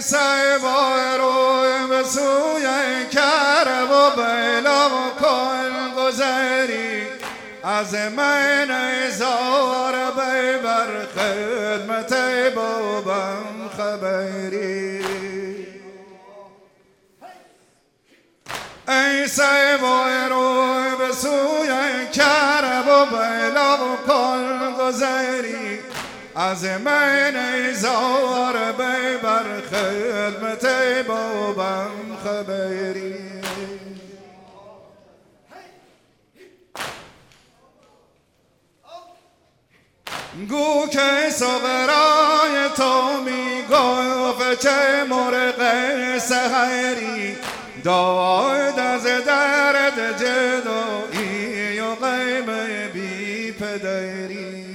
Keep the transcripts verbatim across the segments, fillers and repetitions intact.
سیبای رو به سوی کرب و بلا کن گذری از من ایزار ببر خدمت بابم خبری ای سیبای رو به سوی کرب و بلا کن گذری از من ایزار ببر خدمت بابم خبری گو که صغرای تو می گفت چه مرغ سحری داد از درد جدایی و غیب بی پدری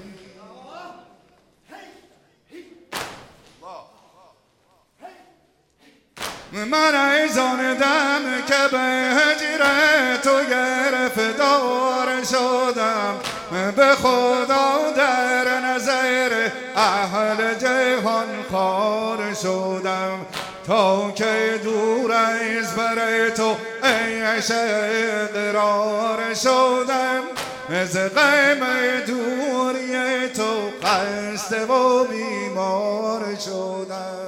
من ایزان دم که به هجر تو گرفتار شدم به خدا در نظر اهل جهان خوار شدم تا که دور از بر تو عیش اقرار شدم از غم دوری تو خسته و بیمار شدم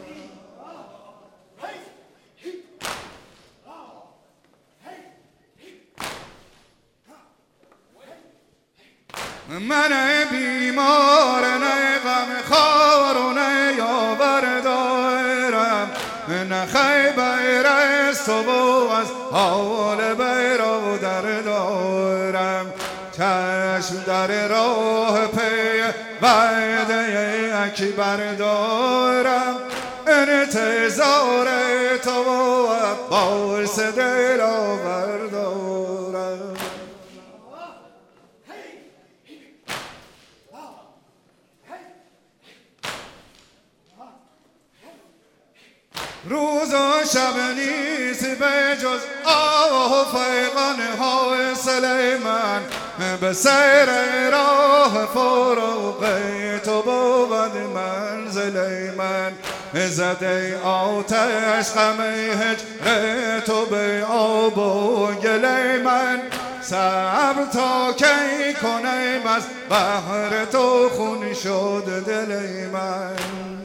من بیمار نه غم خوار و نه یاور دارم نه خیبر از تو و از حال برادر دارم چشم در راه پی وعده اکبر دارم انتظار تو و عباس دلاور دارم روز و شب نیست به جز آه فیقان های سلیمان به سیر راه فروغ تو بود منزل من زده آتش غم هجر تو به آب و گل من صبر تا کی کنم از بحر تو خون شد دل من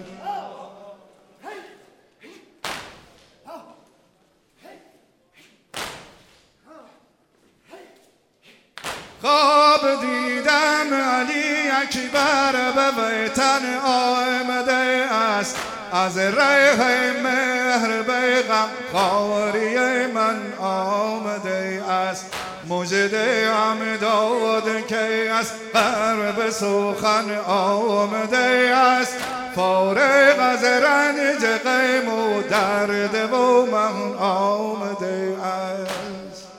خواب دیدم علی اکبر به وطن آمده است از ریح مهر به غم خواری من آمده است مژده ام داد که از غرب سخن آمده است فارغ از رنج غم و درد و من آمده است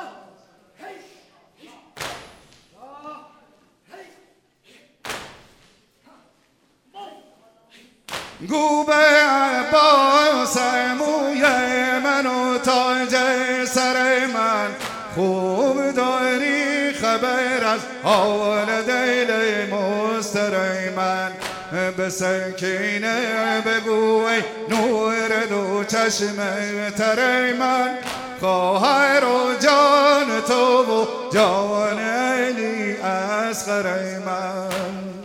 گو به عباس موی من و تاج سر من خوب داری خبر از حال دل مستر من به سکینه بگو ای نور دو چشم تر من خواهر و جان تو و جان علی اصغر من